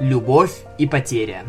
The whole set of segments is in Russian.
Любовь и потеря.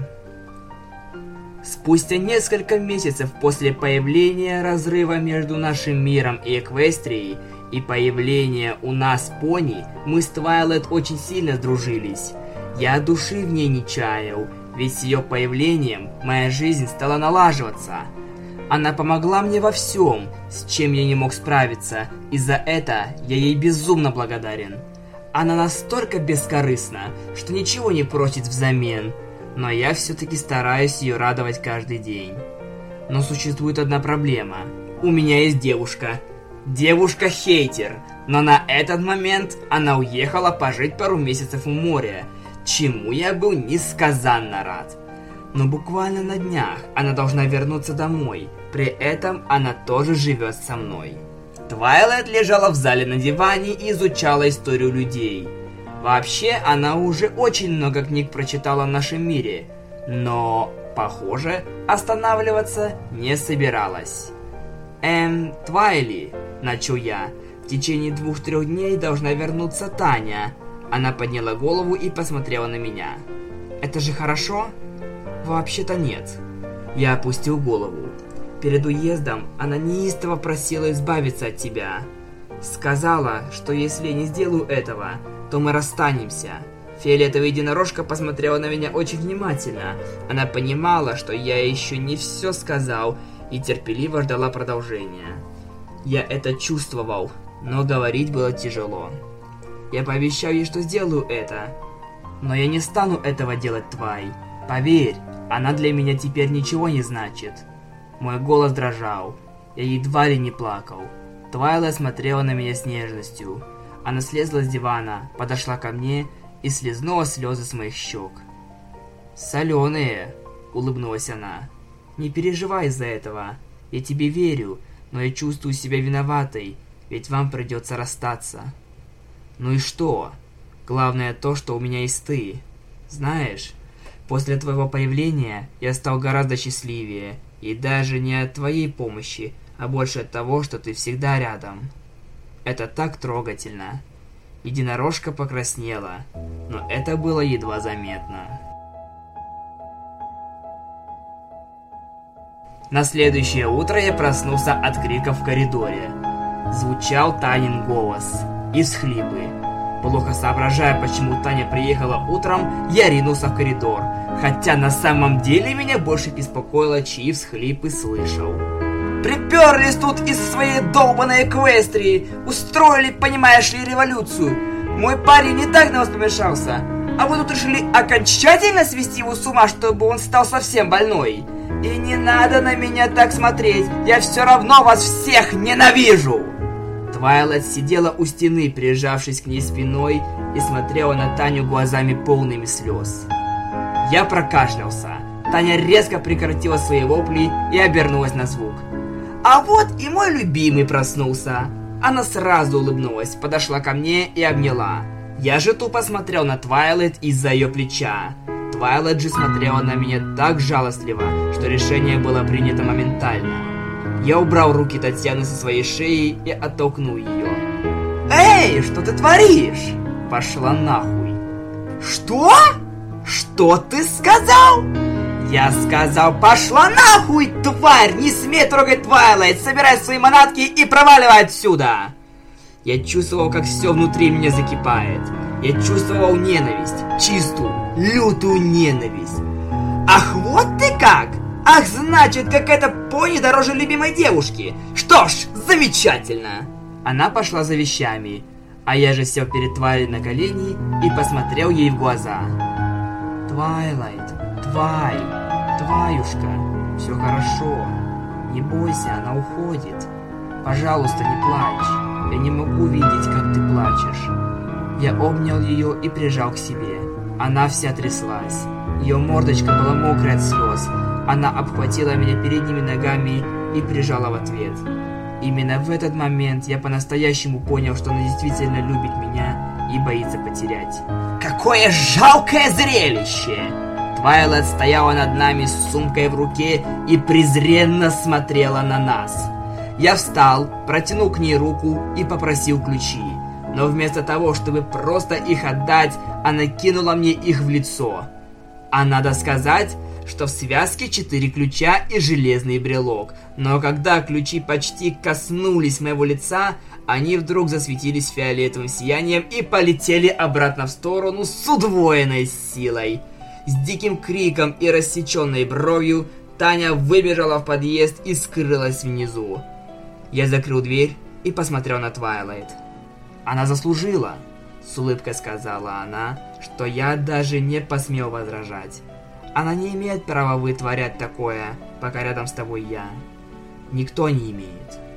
Спустя несколько месяцев после появления разрыва между нашим миром и Эквестрией и появления у нас пони, мы с Твайлайт очень сильно сдружились. Я души в ней не чаял, ведь с ее появлением моя жизнь стала налаживаться. Она помогла мне во всем, с чем я не мог справиться, и за это я ей безумно благодарен. Она настолько бескорыстна, что ничего не просит взамен, но я все-таки стараюсь ее радовать каждый день. Но существует одна проблема. У меня есть девушка. Девушка-хейтер, но на этот момент она уехала пожить пару месяцев у моря, чему я был несказанно рад. Но буквально на днях она должна вернуться домой, при этом она тоже живет со мной. Твайлайт лежала в зале на диване и изучала историю людей. Вообще, она уже очень много книг прочитала в нашем мире, но, похоже, останавливаться не собиралась. Твайли, начал я, в течение 2-3 дней должна вернуться Таня. Она подняла голову и посмотрела на меня. Это же хорошо? Вообще-то нет. Я опустил голову. Перед уездом она неистово просила избавиться от тебя. Сказала, что если я не сделаю этого, то мы расстанемся. Фиолетовая единорожка посмотрела на меня очень внимательно. Она понимала, что я еще не все сказал, и терпеливо ждала продолжения. Я это чувствовал, но говорить было тяжело. Я пообещал ей, что сделаю это. Но я не стану этого делать, Твай. Поверь, она для меня теперь ничего не значит. Мой голос дрожал. Я едва ли не плакал. Твайлайт смотрела на меня с нежностью. Она слезла с дивана, подошла ко мне и слезнула слезы с моих щек. «Соленые!» — улыбнулась она. «Не переживай из-за этого. Я тебе верю, но я чувствую себя виноватой, ведь вам придется расстаться». «Ну и что? Главное то, что у меня есть ты. Знаешь, после твоего появления я стал гораздо счастливее, и даже не от твоей помощи, а больше от того, что ты всегда рядом. Это так трогательно». Единорожка покраснела, но это было едва заметно. На следующее утро я проснулся от криков в коридоре. Звучал Танин голос и всхлипы. Плохо соображая, почему Таня приехала утром, я ринулся в коридор, хотя на самом деле меня больше беспокоило, чьи всхлипы слышал. «Приперлись тут из своей долбаной Эквестрии, устроили, понимаешь ли, революцию. Мой парень не так на вас помешался, а вы тут решили окончательно свести его с ума, чтобы он стал совсем больной. И не надо на меня так смотреть, я все равно вас всех ненавижу!» Твайлайт сидела у стены, прижавшись к ней спиной, и смотрела на Таню глазами полными слез. Я прокашлялся. Таня резко прекратила свои вопли и обернулась на звук. «А вот и мой любимый проснулся!» Она сразу улыбнулась, подошла ко мне и обняла. Я же тупо смотрел на Твайлайт из-за ее плеча. Твайлайт же смотрела на меня так жалостливо, что решение было принято моментально. Я убрал руки Татьяны со своей шеи и оттолкнул ее. «Эй, что ты творишь?» Пошла нахуй. «Что? Что ты сказал?» «Я сказал, пошла нахуй, тварь! Не смей трогать Твайлайт! Собирай свои манатки и проваливай отсюда!» Я чувствовал, как все внутри меня закипает. Я чувствовал ненависть, чистую, лютую ненависть. «Ах, вот ты как! Ах, значит, какая-то пони дороже любимой девушки! Что ж, замечательно!» Она пошла за вещами, а я же сел перед Твайлайт на колени и посмотрел ей в глаза. «Твайлайт, Тваюшка, все хорошо. Не бойся, она уходит. Пожалуйста, не плачь. Я не могу видеть, как ты плачешь». Я обнял ее и прижал к себе. Она вся тряслась. Ее мордочка была мокрая от слез. Она обхватила меня передними ногами и прижала в ответ. Именно в этот момент я по-настоящему понял, что она действительно любит меня и боится потерять. Какое жалкое зрелище! Твайлайт стояла над нами с сумкой в руке и презренно смотрела на нас. Я встал, протянул к ней руку и попросил ключи. Но вместо того, чтобы просто их отдать, она кинула мне их в лицо. А надо сказать, что в связке 4 ключа и железный брелок. Но когда ключи почти коснулись моего лица, они вдруг засветились фиолетовым сиянием и полетели обратно в сторону с удвоенной силой. С диким криком и рассеченной бровью Таня выбежала в подъезд и скрылась внизу. Я закрыл дверь и посмотрел на Твайлайт. «Она заслужила», — с улыбкой сказала она, что я даже не посмел возражать. «Она не имеет права вытворять такое, пока рядом с тобой я. Никто не имеет».